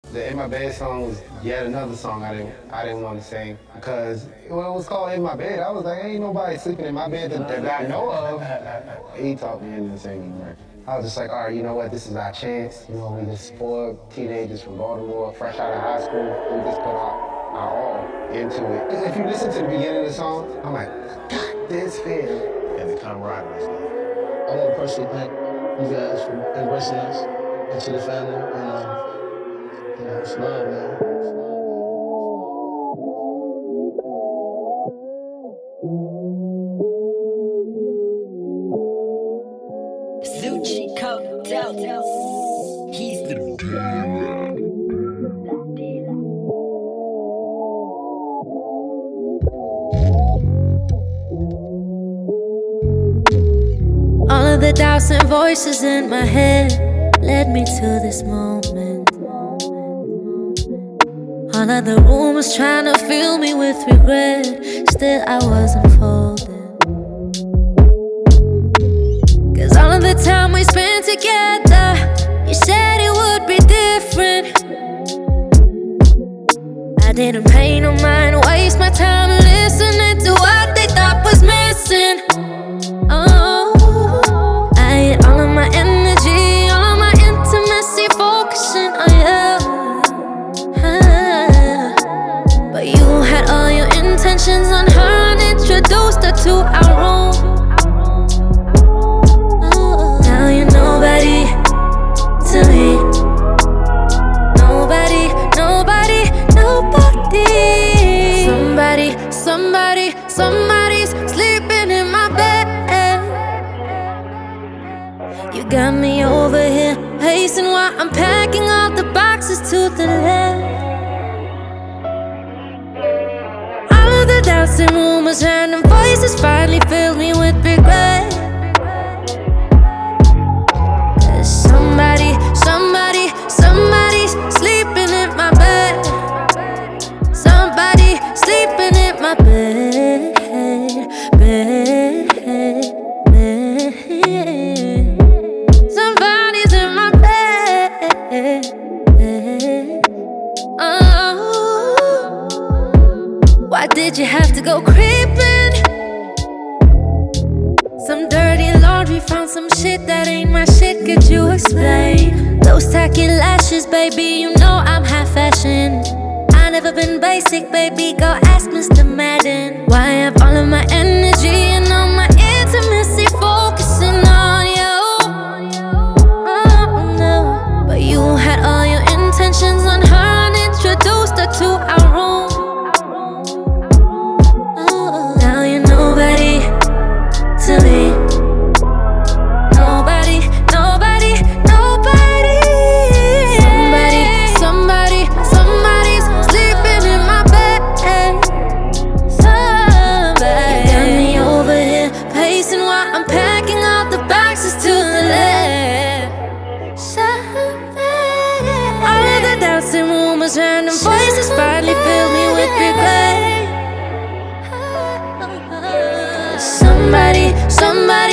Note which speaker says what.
Speaker 1: The In My Bed song was yet another song I didn't want to sing because when it was called In My Bed, I was like, ain't nobody sleeping in my bed that I know of. He talked me into singing, right? I was just like, all right, you know what? This is our chance. You know, we just four teenagers from Baltimore, fresh out of high school. We just put our all into it. If you listen to the beginning of the song, I'm like, God, this feel and the camaraderie.
Speaker 2: I want to personally thank you guys for embracing us into the family, and it's love, man.
Speaker 3: Zucci Cocktail. He's the
Speaker 4: All of the doubts and voices in my head led me to this moment. All of the rumors trying to fill me with regret, still I wasn't folding. Cause all of the time we spent together, you said it would be different. I didn't pay no mind, waste my time listening to what they thought was missing. Oh, I had all of my energy, all of my intimacy focusing on you. But you had all your intentions on her and introduced her to our room. Now you're nobody to me. Nobody, nobody, nobody. Somebody's sleeping in my bed. You got me over here pacing while I'm packing all the boxes to the left. All of the doubts and rumors, random voices finally filled me with regret. Cause somebody's sleeping in my bed. Somebody sleeping in my bed. Somebody's in my bed. Oh, why did you have to go creeping? Some dirty laundry, found some shit that ain't my shit. Could you explain? Those tacky lashes, baby, you know I'm half fashion. I never been basic, baby, go ask Mr. Madden. Why have all of my energy and all my intimacy focusing on you? Oh no, but you had all your intentions on her and introduced her to our room. Now you're nobody to me. Nobody, nobody, nobody. Somebody's sleeping in my bed. Somebody. You got me over here pacing while I'm packing all the boxes to the left. Somebody. All of the doubts and rumors, random voices finally filled me with regret. Somebody